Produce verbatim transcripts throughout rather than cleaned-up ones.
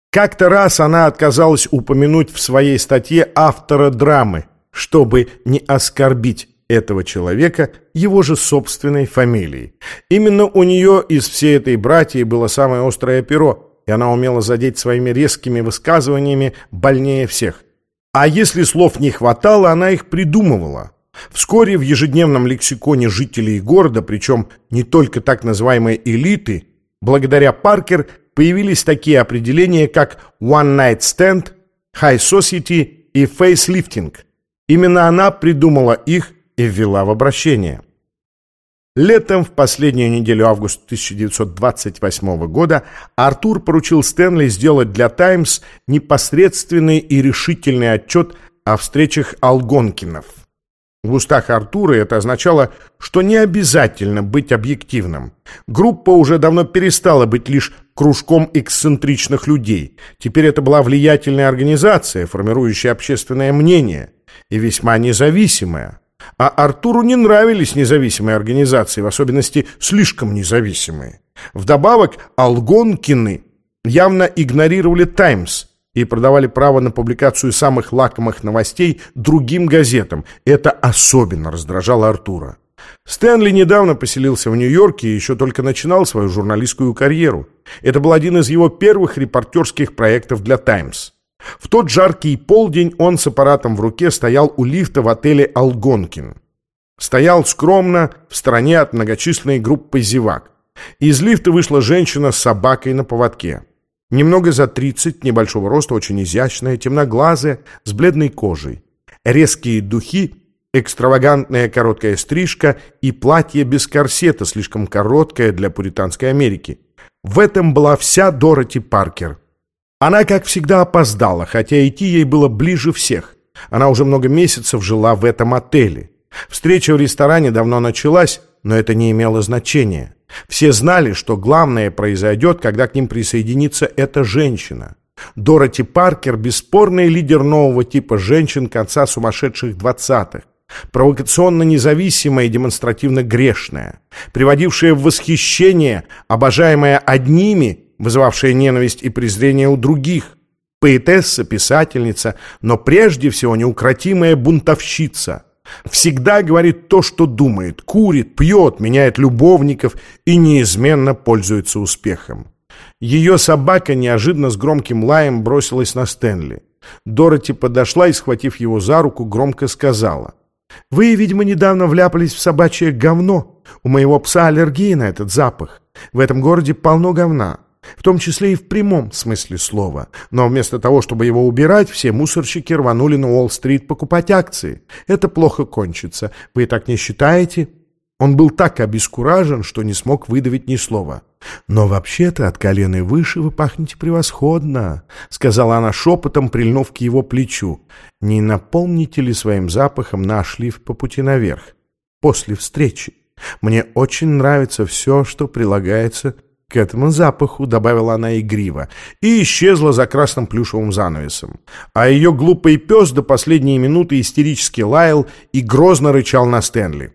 Как-то раз она отказалась упомянуть в своей статье автора драмы, чтобы не оскорбить этого человека его же собственной фамилией. Именно у нее из всей этой братьи было самое острое перо, и она умела задеть своими резкими высказываниями больнее всех. А если слов не хватало, она их придумывала. Вскоре в ежедневном лексиконе жителей города, причем не только так называемой элиты, благодаря Паркер появились такие определения, как «one night stand», «high society» и «facelifting». Именно она придумала их и ввела в обращение. Летом, в последнюю неделю августа тысяча девятьсот двадцать восьмого года, Артур поручил Стэнли сделать для «Таймс» непосредственный и решительный отчет о встречах Алгонкинов. В устах Артура это означало, что не обязательно быть объективным. Группа уже давно перестала быть лишь кружком эксцентричных людей. Теперь это была влиятельная организация, формирующая общественное мнение, и весьма независимая. А Артуру не нравились независимые организации, в особенности слишком независимые. Вдобавок, Алгонкины явно игнорировали «Таймс» и продавали право на публикацию самых лакомых новостей другим газетам. Это особенно раздражало Артура. Стэнли недавно поселился в Нью-Йорке и еще только начинал свою журналистскую карьеру. Это был один из его первых репортерских проектов для «Таймс». В тот жаркий полдень он с аппаратом в руке стоял у лифта в отеле «Алгонкин». Стоял скромно, в стороне от многочисленной группы зевак. Из лифта вышла женщина с собакой на поводке. Немного за тридцать, небольшого роста, очень изящная, темноглазая, с бледной кожей. Резкие духи, экстравагантная короткая стрижка и платье без корсета, слишком короткое для пуританской Америки. В этом была вся Дороти Паркер. Она, как всегда, опоздала, хотя идти ей было ближе всех. Она уже много месяцев жила в этом отеле. Встреча в ресторане давно началась, но это не имело значения. Все знали, что главное произойдет, когда к ним присоединится эта женщина. Дороти Паркер – бесспорный лидер нового типа женщин конца сумасшедших двадцатых. Провокационно независимая и демонстративно грешная. Приводившая в восхищение, обожаемая одними, вызывавшая ненависть и презрение у других. Поэтесса, писательница, но прежде всего неукротимая бунтовщица. Всегда говорит то, что думает, курит, пьет, меняет любовников и неизменно пользуется успехом. Ее собака неожиданно с громким лаем бросилась на Стэнли. Дороти подошла и, схватив его за руку, громко сказала: «Вы, видимо, недавно вляпались в собачье говно. У моего пса аллергия на этот запах. В этом городе полно говна, в том числе и в прямом смысле слова. Но вместо того, чтобы его убирать, все мусорщики рванули на Уолл-стрит покупать акции. Это плохо кончится. Вы так не считаете?» Он был так обескуражен, что не смог выдавить ни слова. «Но вообще-то от колена и выше вы пахнете превосходно», — сказала она шепотом, прильнув к его плечу. «Не наполните ли своим запахом наш лифт по пути наверх? После встречи. Мне очень нравится все, что прилагается к этому запаху», — добавила она игриво, и исчезла за красным плюшевым занавесом. А ее глупый пес до последней минуты истерически лаял и грозно рычал на Стэнли.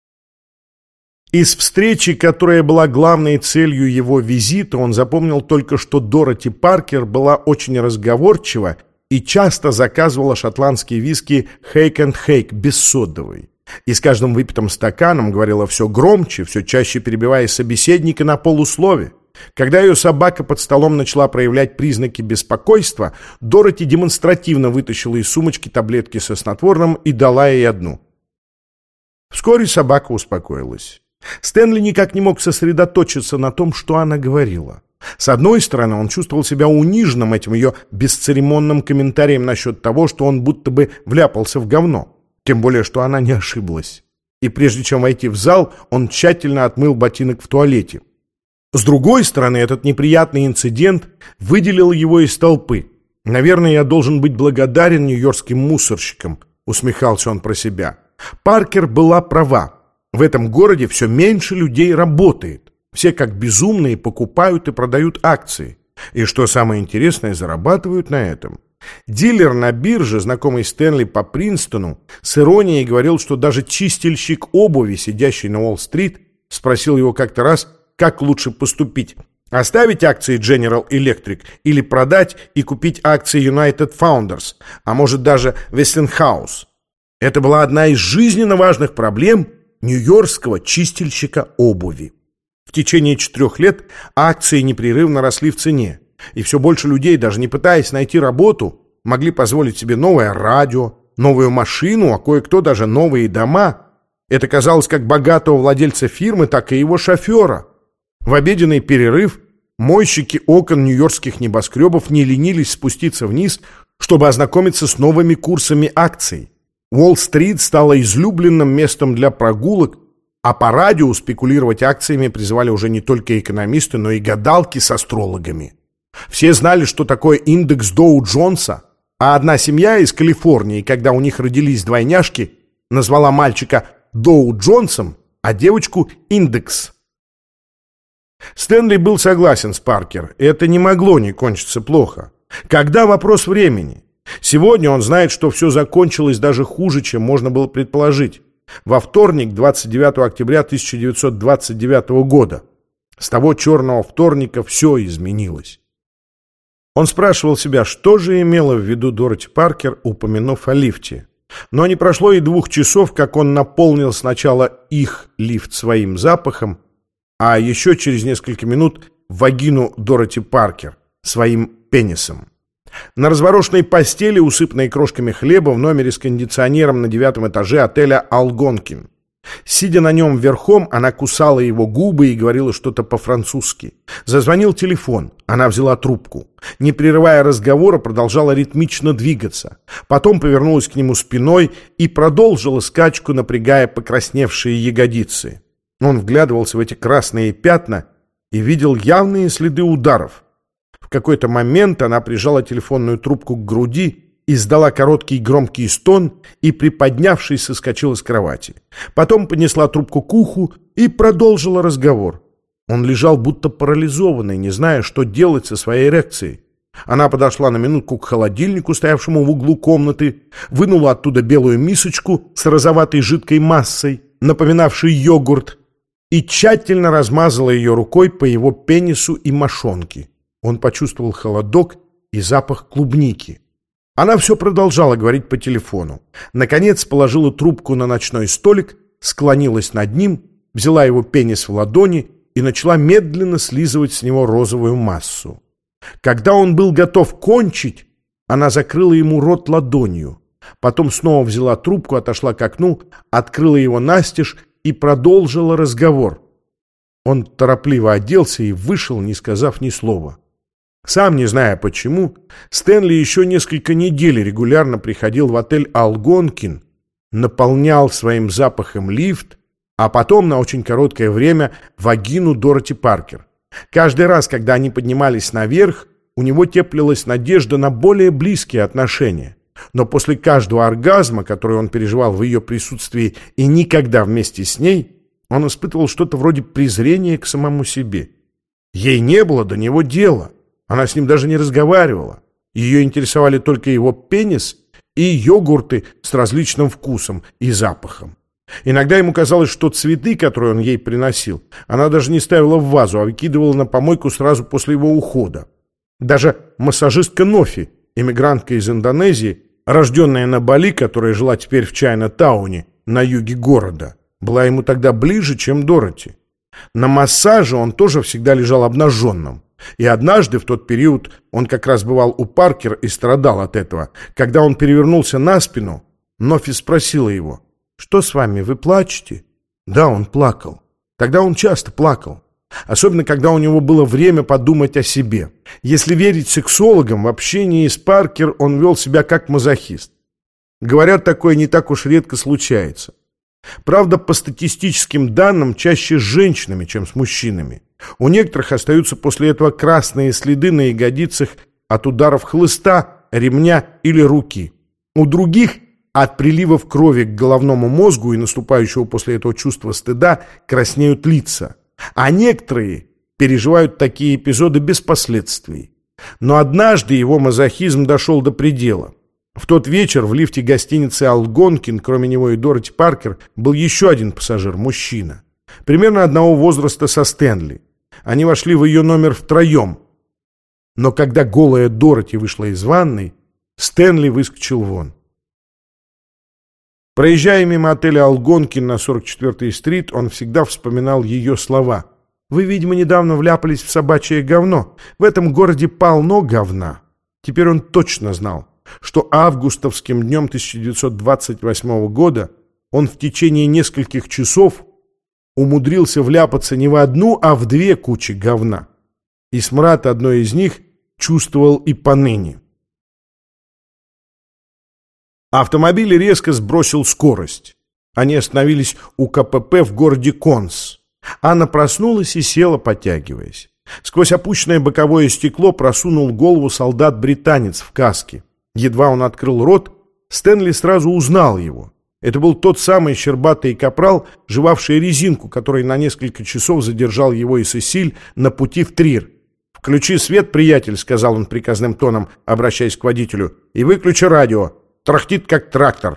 Из встречи, которая была главной целью его визита, он запомнил только, что Дороти Паркер была очень разговорчива и часто заказывала шотландские виски «Хейк энд Хейк» бессодовый. И с каждым выпитым стаканом говорила все громче, все чаще перебивая собеседника на полуслове. Когда ее собака под столом начала проявлять признаки беспокойства, Дороти демонстративно вытащила из сумочки таблетки со снотворным и дала ей одну. Вскоре собака успокоилась. Стэнли никак не мог сосредоточиться на том, что она говорила. С одной стороны, он чувствовал себя униженным этим ее бесцеремонным комментарием насчет того, что он будто бы вляпался в говно. Тем более, что она не ошиблась. И прежде чем войти в зал, он тщательно отмыл ботинок в туалете. С другой стороны, этот неприятный инцидент выделил его из толпы. «Наверное, я должен быть благодарен нью-йоркским мусорщикам», — усмехался он про себя. Паркер была права. В этом городе все меньше людей работает. Все как безумные покупают и продают акции. И что самое интересное, зарабатывают на этом. Дилер на бирже, знакомый Стэнли по Принстону, с иронией говорил, что даже чистильщик обуви, сидящий на Уолл-стрит, спросил его как-то раз, как лучше поступить: Оставить акции General Electric или продать и купить акции United Founders, а может даже Westinghouse. Это была одна из жизненно важных проблем нью-йоркского чистильщика обуви. В течение четырех лет акции непрерывно росли в цене, и все больше людей, даже не пытаясь найти работу, могли позволить себе новое радио, новую машину, а кое-кто даже новые дома. Это казалось как богатого владельца фирмы, так и его шофера. В обеденный перерыв мойщики окон нью-йоркских небоскребов не ленились спуститься вниз, чтобы ознакомиться с новыми курсами акций. Уолл-стрит стала излюбленным местом для прогулок, а по радио спекулировать акциями призывали уже не только экономисты, но и гадалки с астрологами. Все знали, что такое индекс Доу-Джонса, а одна семья из Калифорнии, когда у них родились двойняшки, назвала мальчика Доу-Джонсом, а девочку Индекс. Стэнли был согласен с Паркер, это не могло не кончиться плохо. Когда вопрос времени? Сегодня он знает, что все закончилось даже хуже, чем можно было предположить. Во вторник, двадцать девятого октября тысяча девятьсот двадцать девятого года. С того черного вторника все изменилось. Он спрашивал себя, что же имела в виду Дороти Паркер, упомянув о лифте. Но не прошло и двух часов, как он наполнил сначала их лифт своим запахом, а еще через несколько минут вагину Дороти Паркер своим пенисом. На разворошенной постели, усыпанной крошками хлеба, в номере с кондиционером на девятом этаже отеля «Алгонкин». Сидя на нем верхом, она кусала его губы и говорила что-то по-французски. Зазвонил телефон. Она взяла трубку. Не прерывая разговора, продолжала ритмично двигаться. Потом повернулась к нему спиной и продолжила скачку, напрягая покрасневшие ягодицы. Он вглядывался в эти красные пятна и видел явные следы ударов. В какой-то момент она прижала телефонную трубку к груди, издала короткий громкий стон и, приподнявшись, соскочила с кровати. Потом поднесла трубку к уху и продолжила разговор. Он лежал будто парализованный, не зная, что делать со своей эрекцией. Она подошла на минутку к холодильнику, стоявшему в углу комнаты, вынула оттуда белую мисочку с розоватой жидкой массой, напоминавшей йогурт, и тщательно размазала ее рукой по его пенису и мошонке. Он почувствовал холодок и запах клубники. Она все продолжала говорить по телефону. Наконец положила трубку на ночной столик, склонилась над ним, взяла его пенис в ладони и начала медленно слизывать с него розовую массу. Когда он был готов кончить, она закрыла ему рот ладонью. Потом снова взяла трубку, отошла к окну, открыла его настежь и продолжила разговор. Он торопливо оделся и вышел, не сказав ни слова. Сам не зная почему, Стэнли еще несколько недель регулярно приходил в отель «Алгонкин», наполнял своим запахом лифт, а потом на очень короткое время вагину Дороти Паркер. Каждый раз, когда они поднимались наверх, у него теплилась надежда на более близкие отношения. Но после каждого оргазма, который он переживал в ее присутствии и никогда вместе с ней, он испытывал что-то вроде презрения к самому себе. Ей не было до него дела. Она с ним даже не разговаривала. Ее интересовали только его пенис и йогурты с различным вкусом и запахом. Иногда ему казалось, что цветы, которые он ей приносил, она даже не ставила в вазу, а выкидывала на помойку сразу после его ухода. Даже массажистка Нофи, эмигрантка из Индонезии, рожденная на Бали, которая жила теперь в Чайна-тауне, на юге города, была ему тогда ближе, чем Дороти. На массаже он тоже всегда лежал обнаженным. И однажды, в тот период, он как раз бывал у Паркер и страдал от этого. Когда он перевернулся на спину, Нофи спросила его: «Что с вами, вы плачете?» Да, он плакал. Тогда он часто плакал. Особенно, когда у него было время подумать о себе. Если верить сексологам, в общении с Паркер он вел себя как мазохист. Говорят, такое не так уж редко случается. Правда, по статистическим данным, чаще с женщинами, чем с мужчинами. У некоторых остаются после этого красные следы на ягодицах от ударов хлыста, ремня или руки. У других от приливов крови к головному мозгу и наступающего после этого чувства стыда краснеют лица. А некоторые переживают такие эпизоды без последствий. Но однажды его мазохизм дошел до предела. В тот вечер в лифте гостиницы «Алгонкин», кроме него и Дороти Паркер, был еще один пассажир, мужчина. Примерно одного возраста со Стэнли. Они вошли в ее номер втроем. Но когда голая Дороти вышла из ванной, Стэнли выскочил вон. Проезжая мимо отеля «Алгонкин» на сорок четвёртой стрит, он всегда вспоминал ее слова. «Вы, видимо, недавно вляпались в собачье говно. В этом городе полно говна». Теперь он точно знал, что августовским днем тысяча девятьсот двадцать восьмого года он в течение нескольких часов умудрился вляпаться не в одну, а в две кучи говна. И смрад одной из них чувствовал и поныне. Автомобиль резко сбросил скорость. Они остановились у ка пэ пэ в городе Конс. Анна проснулась и села, потягиваясь. Сквозь опущенное боковое стекло просунул голову солдат-британец в каске. Едва он открыл рот, Стэнли сразу узнал его. Это был тот самый щербатый капрал, жевавший резинку, который на несколько часов задержал его и Сесиль на пути в Трир. «Включи свет, приятель», — сказал он приказным тоном, обращаясь к водителю, — «и выключи радио. Трахтит, как трактор».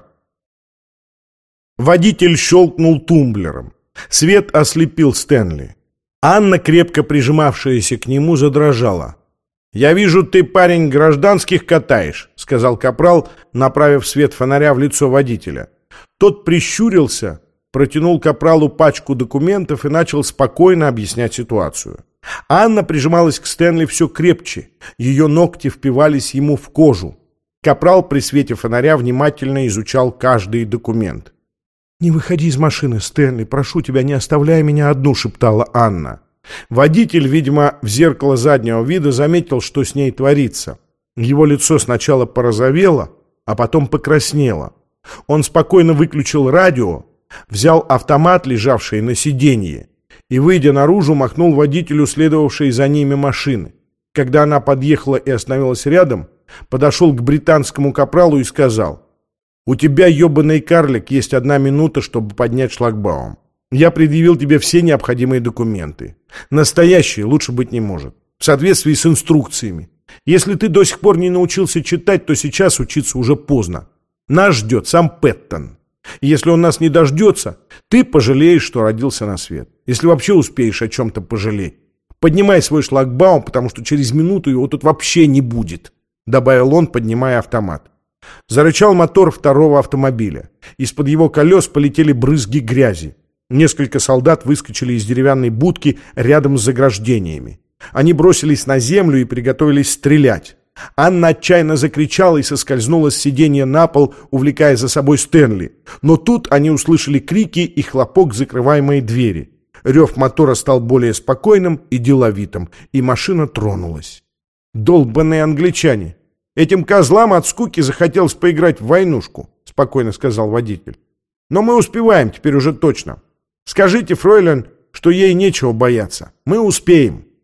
Водитель щелкнул тумблером. Свет ослепил Стэнли. Анна, крепко прижимавшаяся к нему, задрожала. «Я вижу, ты, парень, гражданских катаешь», — сказал капрал, направив свет фонаря в лицо водителя. Тот прищурился, протянул капралу пачку документов и начал спокойно объяснять ситуацию. Анна прижималась к Стэнли все крепче. Ее ногти впивались ему в кожу. Капрал при свете фонаря внимательно изучал каждый документ. «Не выходи из машины, Стэнли, прошу тебя, не оставляй меня одну», — шептала Анна. Водитель, видимо, в зеркало заднего вида заметил, что с ней творится. Его лицо сначала порозовело, а потом покраснело. Он спокойно выключил радио, взял автомат, лежавший на сиденье, и, выйдя наружу, махнул водителю, следовавшей за ними машины. Когда она подъехала и остановилась рядом, подошел к британскому капралу и сказал: «У тебя, ебаный карлик, есть одна минута, чтобы поднять шлагбаум. Я предъявил тебе все необходимые документы. Настоящие лучше быть не может. В соответствии с инструкциями. Если ты до сих пор не научился читать, то сейчас учиться уже поздно. Нас ждет сам Пэттон. И если он нас не дождется, ты пожалеешь, что родился на свет. Если вообще успеешь о чем-то пожалеть. Поднимай свой шлагбаум, потому что через минуту его тут вообще не будет», — добавил он, поднимая автомат. Зарычал мотор второго автомобиля. Из-под его колес полетели брызги грязи. Несколько солдат выскочили из деревянной будки рядом с заграждениями. Они бросились на землю и приготовились стрелять. Анна отчаянно закричала и соскользнула с сиденья на пол, увлекая за собой Стэнли. Но тут они услышали крики и хлопок закрываемой двери. Рев мотора стал более спокойным и деловитым, и машина тронулась. «Долбаные англичане! Этим козлам от скуки захотелось поиграть в войнушку», — спокойно сказал водитель. «Но мы успеваем теперь уже точно. Скажите, фройлен, что ей нечего бояться. Мы успеем».